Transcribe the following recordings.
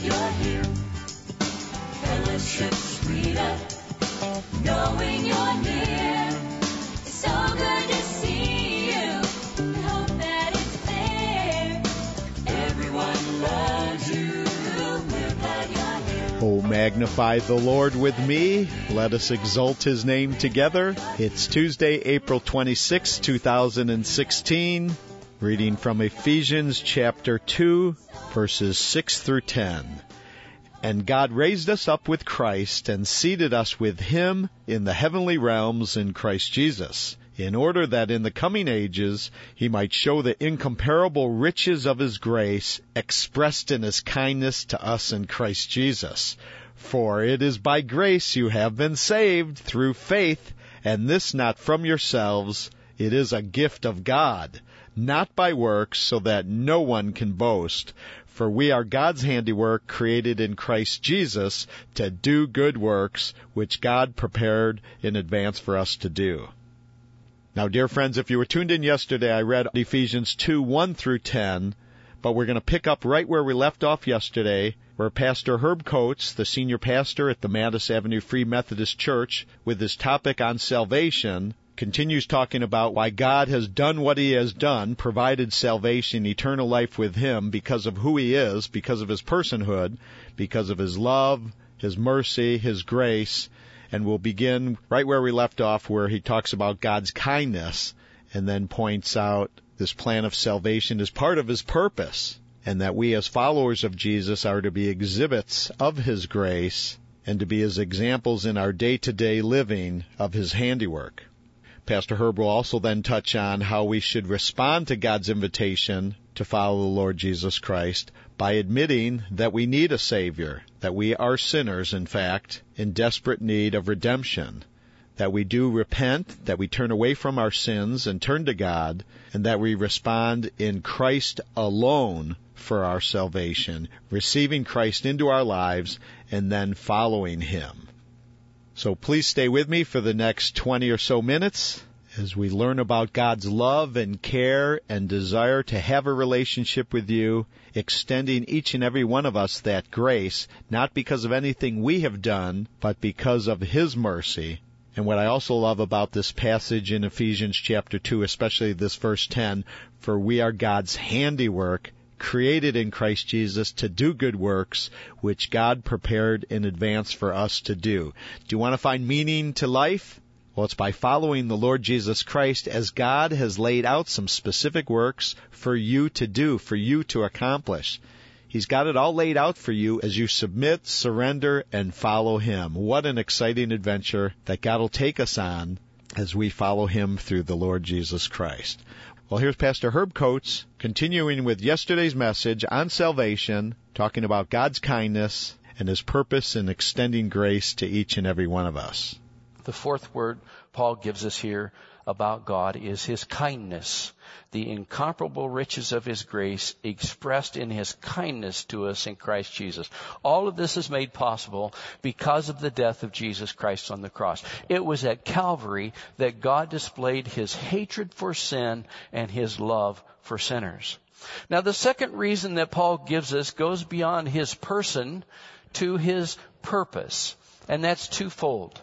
you're here. Fellowship sweeter, knowing you're near. It's so good to see you. We hope that it's clear. Everyone loves you. We're glad you're here. Oh, magnify the Lord with me. Let us exalt His name together. It's Tuesday, April 26, 2016. Reading from Ephesians chapter 2, verses 6 through 10. And God raised us up with Christ and seated us with Him in the heavenly realms in Christ Jesus, in order that in the coming ages He might show the incomparable riches of His grace expressed in His kindness to us in Christ Jesus. For it is by grace you have been saved through faith, and this not from yourselves, it is a gift of God, not by works, so that no one can boast. For we are God's handiwork, created in Christ Jesus to do good works, which God prepared in advance for us to do. Now, dear friends, if you were tuned in yesterday, I read Ephesians 2, 1 through 10, but we're going to pick up right where we left off yesterday, where Pastor Herb Coates, the senior pastor at the Mattis Avenue Free Methodist Church, with his topic on salvation, continues talking about why God has done what He has done, provided salvation, eternal life with Him because of who He is, because of His personhood, because of His love, His mercy, His grace. And we'll begin right where we left off, where he talks about God's kindness and then points out this plan of salvation is part of His purpose, and that we as followers of Jesus are to be exhibits of His grace and to be His examples in our day-to-day living of His handiwork. Pastor Herb will also then touch on how we should respond to God's invitation to follow the Lord Jesus Christ by admitting that we need a Savior, that we are sinners, in fact, in desperate need of redemption, that we do repent, that we turn away from our sins and turn to God, and that we respond in Christ alone for our salvation, receiving Christ into our lives and then following Him. So please stay with me for the next 20 or so minutes as we learn about God's love and care and desire to have a relationship with you, extending each and every one of us that grace, not because of anything we have done, but because of His mercy. And what I also love about this passage in Ephesians chapter 2, especially this verse 10, for we are God's handiwork, created in Christ Jesus to do good works, which God prepared in advance for us to do. Do you want to find meaning to life? Well, it's by following the Lord Jesus Christ, as God has laid out some specific works for you to do, for you to accomplish. He's got it all laid out for you as you submit, surrender, and follow Him. What an exciting adventure that God will take us on as we follow Him through the Lord Jesus Christ. Well, here's Pastor Herb Coates, continuing with yesterday's message on salvation, talking about God's kindness and His purpose in extending grace to each and every one of us. The fourth word Paul gives us here about God is His kindness, the incomparable riches of His grace expressed in His kindness to us in Christ Jesus. All of this is made possible because of the death of Jesus Christ on the cross. It was at Calvary that God displayed His hatred for sin and His love for sinners. Now, the second reason that Paul gives us goes beyond His person to His purpose, and that's twofold.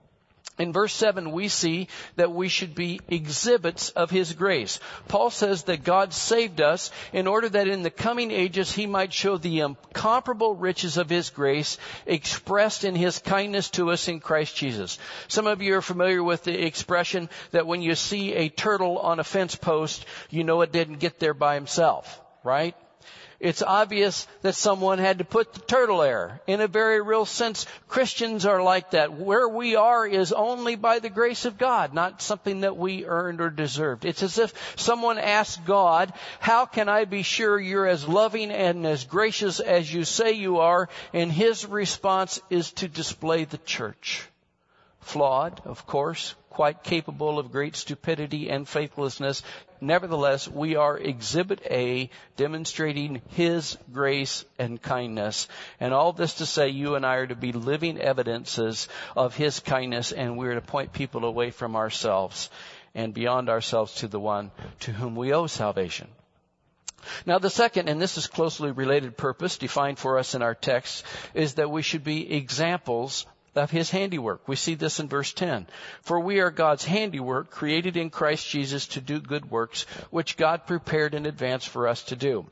In verse 7, we see that we should be exhibits of His grace. Paul says that God saved us in order that in the coming ages He might show the incomparable riches of His grace expressed in His kindness to us in Christ Jesus. Some of you are familiar with the expression that when you see a turtle on a fence post, you know it didn't get there by himself, right? It's obvious that someone had to put the turtle there. In a very real sense, Christians are like that. Where we are is only by the grace of God, not something that we earned or deserved. It's as if someone asked God, how can I be sure you're as loving and as gracious as you say you are? And His response is to display the church. Flawed, of course, quite capable of great stupidity and faithlessness. Nevertheless, we are Exhibit A, demonstrating His grace and kindness. And all this to say, you and I are to be living evidences of His kindness, and we're to point people away from ourselves and beyond ourselves to the one to whom we owe salvation. Now the second, and this is closely related purpose defined for us in our text, is that we should be examples of His handiwork. We see this in verse 10. For we are God's handiwork, created in Christ Jesus to do good works, which God prepared in advance for us to do.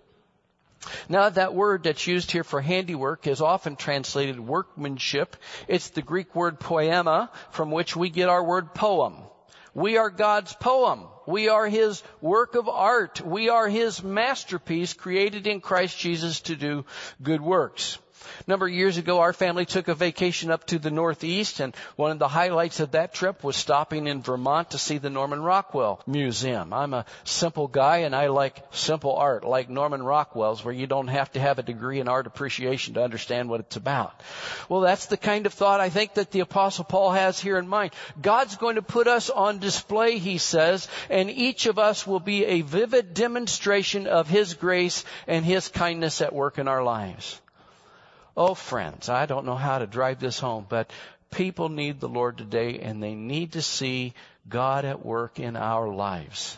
Now that word that's used here for handiwork is often translated workmanship. It's the Greek word poema, from which we get our word poem. We are God's poem. We are His work of art. We are His masterpiece, created in Christ Jesus to do good works. A number of years ago, our family took a vacation up to the Northeast, and one of the highlights of that trip was stopping in Vermont to see the Norman Rockwell Museum. I'm a simple guy, and I like simple art, like Norman Rockwell's, where you don't have to have a degree in art appreciation to understand what it's about. Well, that's the kind of thought I think that the Apostle Paul has here in mind. God's going to put us on display, he says, and each of us will be a vivid demonstration of His grace and His kindness at work in our lives. Oh, friends, I don't know how to drive this home, but people need the Lord today, and they need to see God at work in our lives.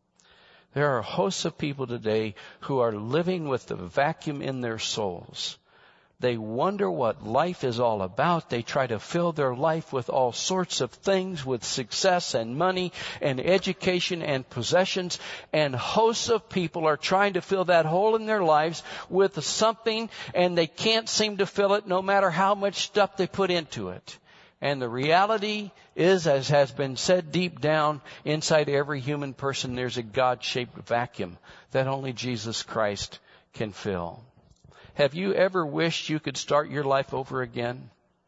There are hosts of people today who are living with the vacuum in their souls. They wonder what life is all about. They try to fill their life with all sorts of things, with success and money and education and possessions. And hosts of people are trying to fill that hole in their lives with something, and they can't seem to fill it no matter how much stuff they put into it. And the reality is, as has been said deep down inside every human person, there's a God-shaped vacuum that only Jesus Christ can fill. Have you ever wished you could start your life over again?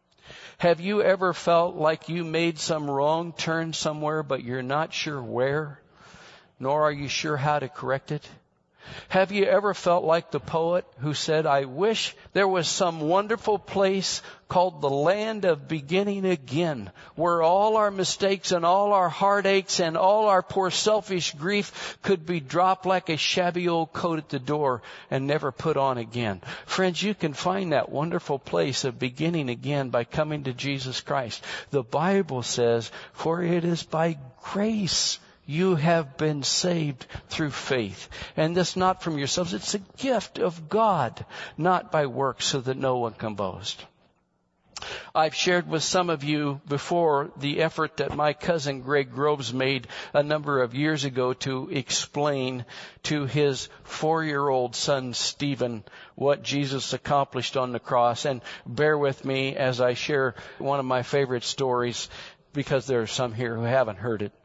Have you ever felt like you made some wrong turn somewhere, but you're not sure where, nor are you sure how to correct it? Have you ever felt like the poet who said, I wish there was some wonderful place called the land of beginning again, where all our mistakes and all our heartaches and all our poor selfish grief could be dropped like a shabby old coat at the door and never put on again. Friends, you can find that wonderful place of beginning again by coming to Jesus Christ. The Bible says, for it is by grace you have been saved through faith. And this not from yourselves. It's a gift of God, not by works, so that no one can boast. I've shared with some of you before the effort that my cousin Greg Groves made a number of years ago to explain to his 4-year-old son Stephen what Jesus accomplished on the cross. And bear with me as I share one of my favorite stories, because there are some here who haven't heard it.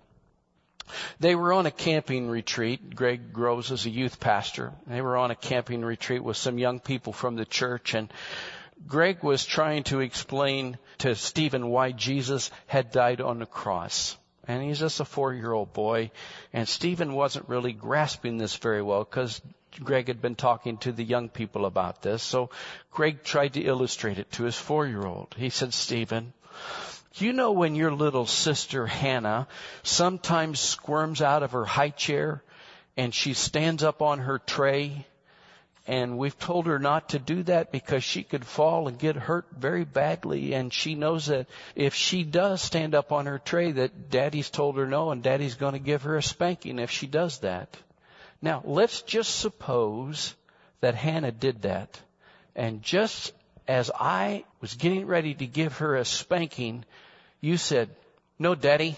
They were on a camping retreat. Greg Groves is a youth pastor. They were on a camping retreat with some young people from the church, and Greg was trying to explain to Stephen why Jesus had died on the cross. And he's just a 4-year-old boy, and Stephen wasn't really grasping this very well because Greg had been talking to the young people about this. So Greg tried to illustrate it to his 4-year-old. He said, Stephen, you know when your little sister Hannah sometimes squirms out of her high chair and she stands up on her tray, and we've told her not to do that because she could fall and get hurt very badly, and she knows that if she does stand up on her tray that Daddy's told her no, and Daddy's going to give her a spanking if she does that. Now, let's just suppose that Hannah did that, and just as I was getting ready to give her a spanking, you said, no, Daddy,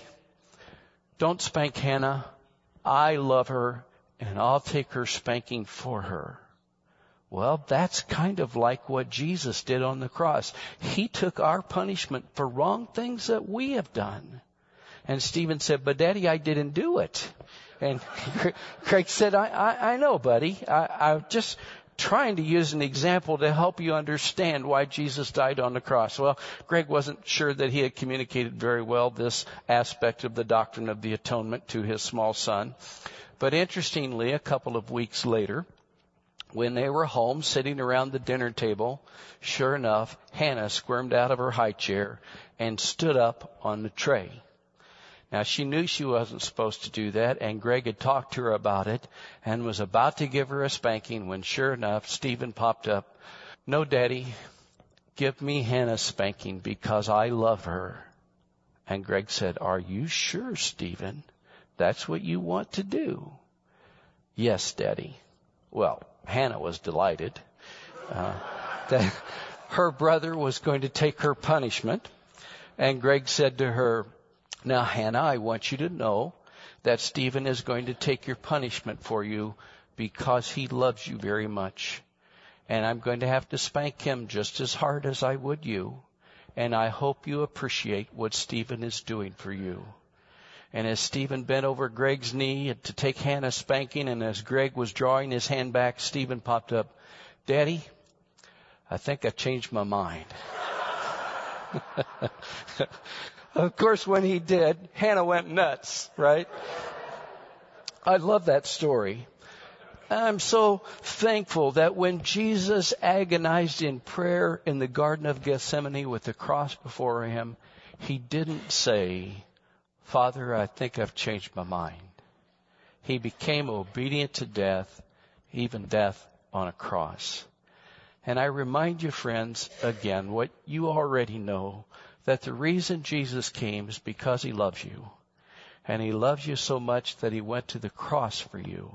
don't spank Hannah. I love her, and I'll take her spanking for her. Well, that's kind of like what Jesus did on the cross. He took our punishment for wrong things that we have done. And Stephen said, but Daddy, I didn't do it. And Craig said, I know, buddy. I'm just trying to use an example to help you understand why Jesus died on the cross. Well, Greg wasn't sure that he had communicated very well this aspect of the doctrine of the atonement to his small son. But interestingly, a couple of weeks later, when they were home sitting around the dinner table, sure enough, Hannah squirmed out of her high chair and stood up on the tray. Now, she knew she wasn't supposed to do that, and Greg had talked to her about it and was about to give her a spanking when, sure enough, Stephen popped up. No, Daddy, give me Hannah's spanking because I love her. And Greg said, are you sure, Stephen? That's what you want to do? Yes, Daddy. Well, Hannah was delighted that her brother was going to take her punishment. And Greg said to her, "Now, Hannah, I want you to know that Stephen is going to take your punishment for you because he loves you very much. And I'm going to have to spank him just as hard as I would you. And I hope you appreciate what Stephen is doing for you." And as Stephen bent over Greg's knee to take Hannah's spanking, and as Greg was drawing his hand back, Stephen popped up, "Daddy, I think I changed my mind." Of course, when he did, Hannah went nuts, right? I love that story. I'm so thankful that when Jesus agonized in prayer in the Garden of Gethsemane with the cross before him, he didn't say, "Father, I think I've changed my mind." He became obedient to death, even death on a cross. And I remind you, friends, again, what you already know, that the reason Jesus came is because he loves you. And he loves you so much that he went to the cross for you.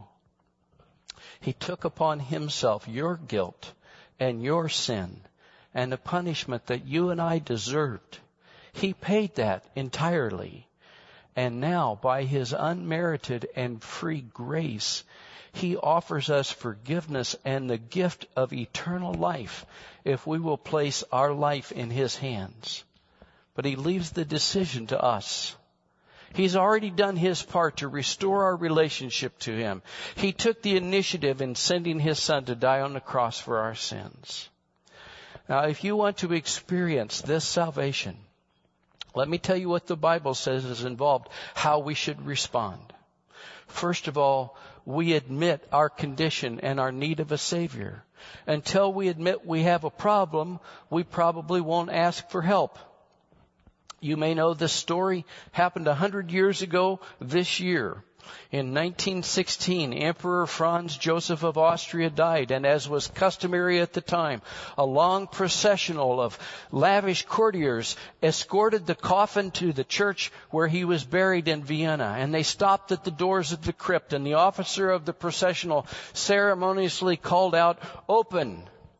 He took upon himself your guilt and your sin and the punishment that you and I deserved. He paid that entirely. And now, by his unmerited and free grace, he offers us forgiveness and the gift of eternal life if we will place our life in his hands. But he leaves the decision to us. He's already done his part to restore our relationship to him. He took the initiative in sending his son to die on the cross for our sins. Now, if you want to experience this salvation, let me tell you what the Bible says is involved, how we should respond. First of all, we admit our condition and our need of a Savior. Until we admit we have a problem, we probably won't ask for help. You may know this story happened 100 years ago this year. In 1916, Emperor Franz Joseph of Austria died, and as was customary at the time, a long processional of lavish courtiers escorted the coffin to the church where he was buried in Vienna, and they stopped at the doors of the crypt, and the officer of the processional ceremoniously called out, "Open!"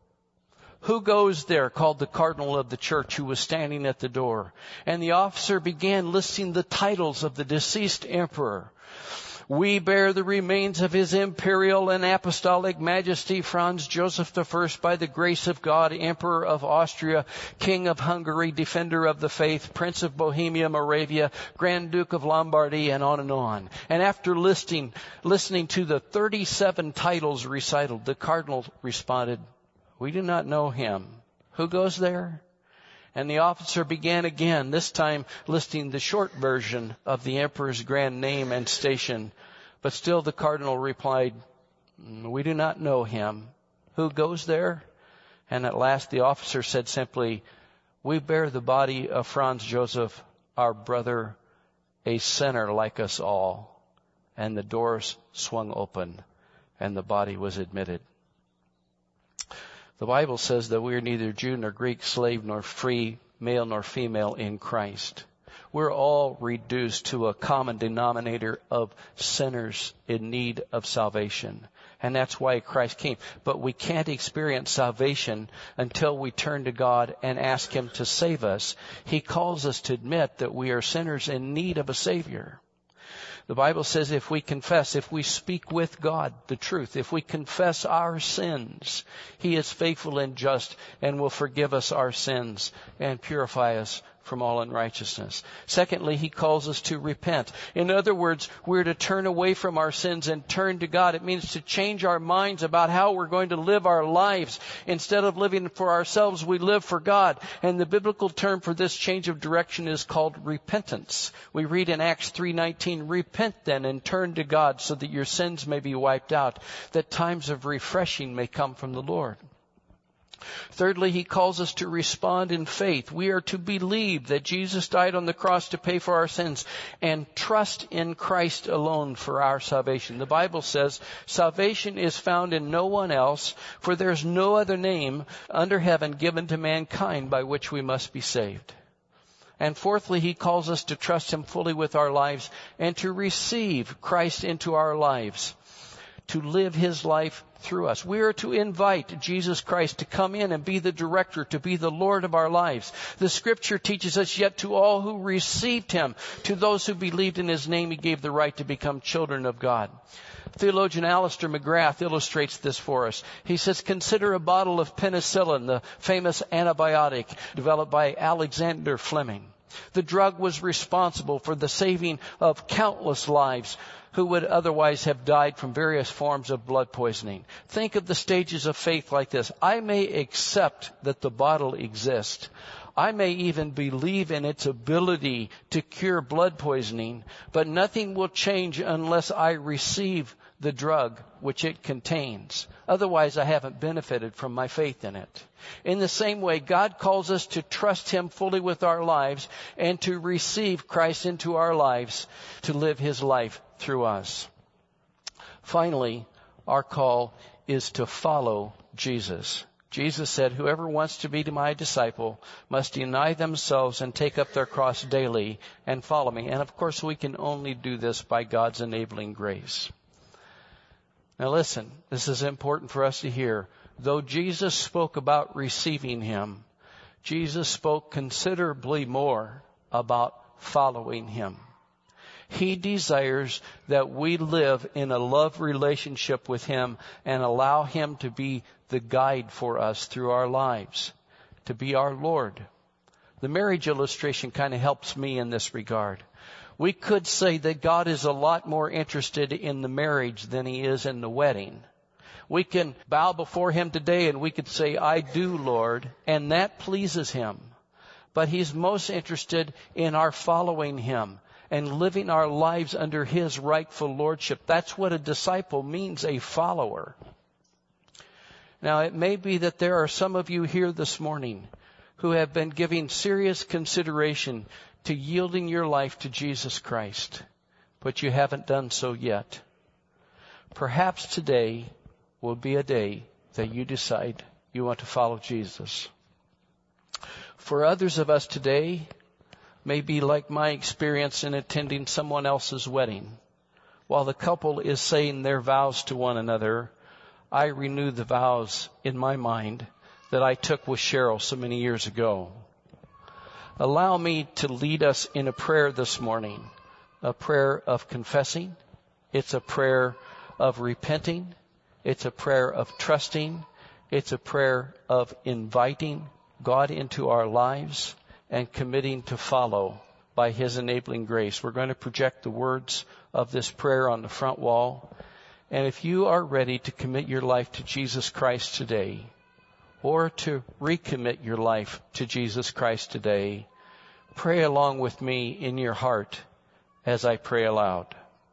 "Who goes there?" called the cardinal of the church, who was standing at the door. And the officer began listing the titles of the deceased emperor. "We bear the remains of his imperial and apostolic majesty Franz Joseph I, by the grace of God, Emperor of Austria, King of Hungary, Defender of the Faith, Prince of Bohemia, Moravia, Grand Duke of Lombardy," and on and on. And after listening to the 37 titles recited, the cardinal responded, "We do not know him. Who goes there?" And the officer began again, this time listing the short version of the emperor's grand name and station. But still the cardinal replied, "We do not know him. Who goes there?" And at last the officer said simply, "We bear the body of Franz Joseph, our brother, a sinner like us all." And the doors swung open and the body was admitted. The Bible says that we are neither Jew nor Greek, slave nor free, male nor female in Christ. We're all reduced to a common denominator of sinners in need of salvation. And that's why Christ came. But we can't experience salvation until we turn to God and ask him to save us. He calls us to admit that we are sinners in need of a Savior. The Bible says if we confess, if we speak with God the truth, if we confess our sins, he is faithful and just and will forgive us our sins and purify us from all unrighteousness. Secondly, he calls us to repent. In other words, we're to turn away from our sins and turn to God. It means to change our minds about how we're going to live our lives. Instead of living for ourselves, we live for God. And the biblical term for this change of direction is called repentance. We read in Acts 3:19, "Repent then and turn to God so that your sins may be wiped out, that times of refreshing may come from the Lord." Thirdly, he calls us to respond in faith. We are to believe that Jesus died on the cross to pay for our sins and trust in Christ alone for our salvation. The Bible says salvation is found in no one else, for there's no other name under heaven given to mankind by which we must be saved. And fourthly, he calls us to trust him fully with our lives and to receive Christ into our lives. to live His life through us. We are to invite Jesus Christ to come in and be the director, to be the Lord of our lives. The Scripture teaches us, yet to all who received Him, to those who believed in His name, He gave the right to become children of God. Theologian Alistair McGrath illustrates this for us. He says, consider a bottle of penicillin, the famous antibiotic developed by Alexander Fleming. The drug was responsible for the saving of countless lives who would otherwise have died from various forms of blood poisoning. Think of the stages of faith like this. I may accept that the bottle exists. I may even believe in its ability to cure blood poisoning, but nothing will change unless I receive the drug which it contains. Otherwise, I haven't benefited from my faith in it. In the same way, God calls us to trust Him fully with our lives and to receive Christ into our lives to live His life through us. Finally, our call is to follow Jesus. Jesus said, whoever wants to be my disciple must deny themselves and take up their cross daily and follow me. And of course, we can only do this by God's enabling grace. Now listen, this is important for us to hear. Though Jesus spoke about receiving Him, Jesus spoke considerably more about following Him. He desires that we live in a love relationship with Him and allow Him to be the guide for us through our lives, to be our Lord. The marriage illustration kind of helps me in this regard. We could say that God is a lot more interested in the marriage than He is in the wedding. We can bow before Him today and we could say, I do, Lord, and that pleases Him. But He's most interested in our following Him and living our lives under His rightful lordship. That's what a disciple means, a follower. Now, it may be that there are some of you here this morning who have been giving serious consideration to yielding your life to Jesus Christ, but you haven't done so yet. Perhaps today will be a day that you decide you want to follow Jesus. For others of us today, may be like my experience in attending someone else's wedding. While the couple is saying their vows to one another, I renew the vows in my mind that I took with Cheryl so many years ago. Allow me to lead us in a prayer this morning, a prayer of confessing. It's a prayer of repenting. It's a prayer of trusting. It's a prayer of inviting God into our lives and committing to follow by His enabling grace. We're going to project the words of this prayer on the front wall. And if you are ready to commit your life to Jesus Christ today, or to recommit your life to Jesus Christ today, pray along with me in your heart as I pray aloud.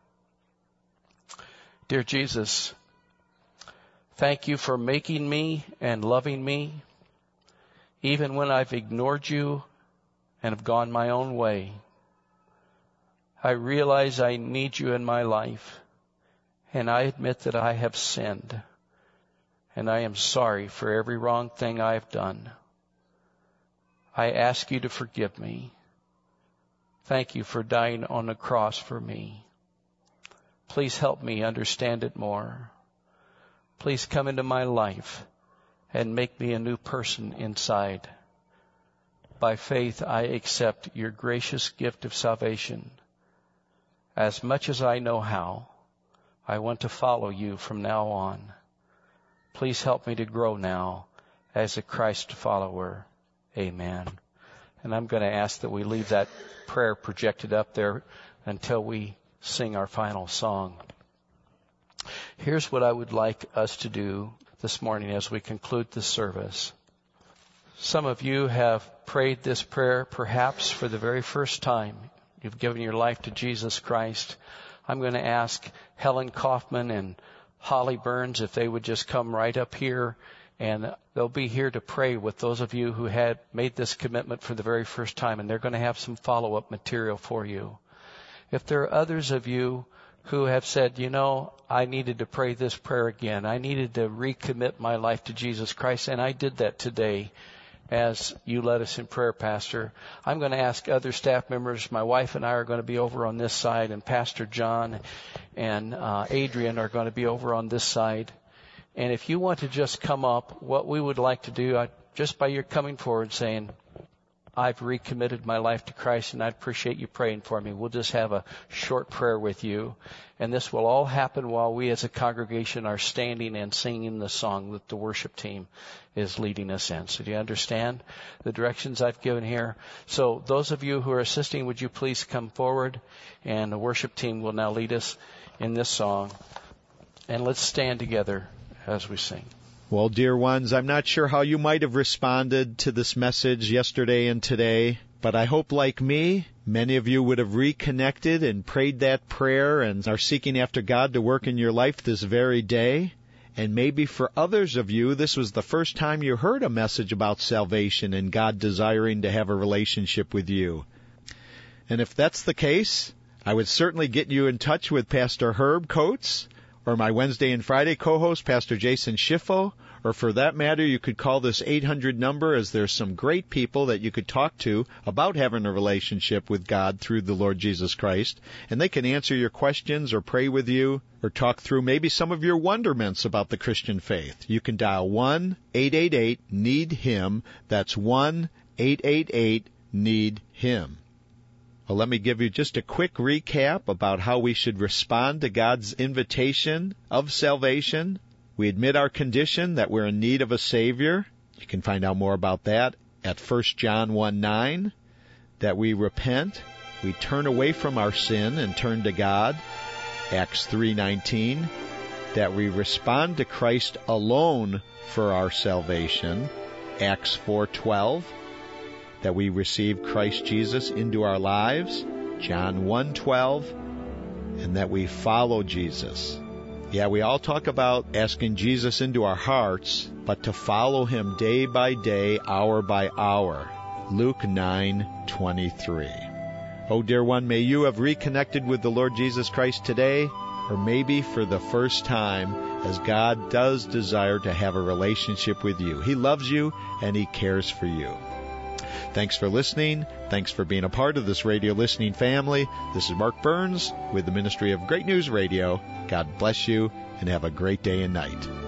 Dear Jesus, thank You for making me and loving me, even when I've ignored You and have gone my own way. I realize I need You in my life, and I admit that I have sinned, and I am sorry for every wrong thing I have done. I ask You to forgive me. Thank You for dying on the cross for me. Please help me understand it more. Please come into my life and make me a new person inside. By faith, I accept Your gracious gift of salvation. As much as I know how, I want to follow You from now on. Please help me to grow now as a Christ follower. Amen. And I'm going to ask that we leave that prayer projected up there until we sing our final song. Here's what I would like us to do this morning as we conclude this service. Some of you have prayed this prayer perhaps for the very first time. You've given your life to Jesus Christ. I'm going to ask Helen Kaufman and Holly Burns if they would just come right up here, and they'll be here to pray with those of you who had made this commitment for the very first time, and they're going to have some follow-up material for you. If there are others of you who have said, I needed to pray this prayer again. I needed to recommit my life to Jesus Christ, and I did that today. as you led us in prayer, Pastor. I'm going to ask other staff members. My wife and I are going to be over on this side, and Pastor John and Adrian are going to be over on this side. And if you want to just come up, what we would like to do, just by your coming forward saying, I've recommitted my life to Christ, and I appreciate you praying for me. We'll just have a short prayer with you. And this will all happen while we as a congregation are standing and singing the song that the worship team is leading us in. So do you understand the directions I've given here? So those of you who are assisting, would you please come forward? And the worship team will now lead us in this song. And let's stand together as we sing. Well, dear ones, I'm not sure how you might have responded to this message yesterday and today, but I hope, like me, many of you would have reconnected and prayed that prayer and are seeking after God to work in your life this very day. And maybe for others of you, this was the first time you heard a message about salvation and God desiring to have a relationship with you. And if that's the case, I would certainly get you in touch with Pastor Herb Coates or my Wednesday and Friday co-host, Pastor Jason Schiffo, or for that matter, you could call this 800 number, as there's some great people that you could talk to about having a relationship with God through the Lord Jesus Christ, and they can answer your questions or pray with you or talk through maybe some of your wonderments about the Christian faith. You can dial 1-888-NEED-HIM. That's 1-888-NEED-HIM. Well, let me give you just a quick recap about how we should respond to God's invitation of salvation. We admit our condition, that we're in need of a Savior. You can find out more about that at 1 John 1:9. That we repent, we turn away from our sin and turn to God, Acts 3:19. That we respond to Christ alone for our salvation, Acts 4:12. That we receive Christ Jesus into our lives, John 1:12. And that we follow Jesus. Yeah, we all talk about asking Jesus into our hearts, but to follow Him day by day, hour by hour. Luke 9:23. Oh, dear one, may you have reconnected with the Lord Jesus Christ today, or maybe for the first time, as God does desire to have a relationship with you. He loves you, and He cares for you. Thanks for listening. Thanks for being a part of this radio listening family. This is Mark Burns with the Ministry of Great News Radio. God bless you, and have a great day and night.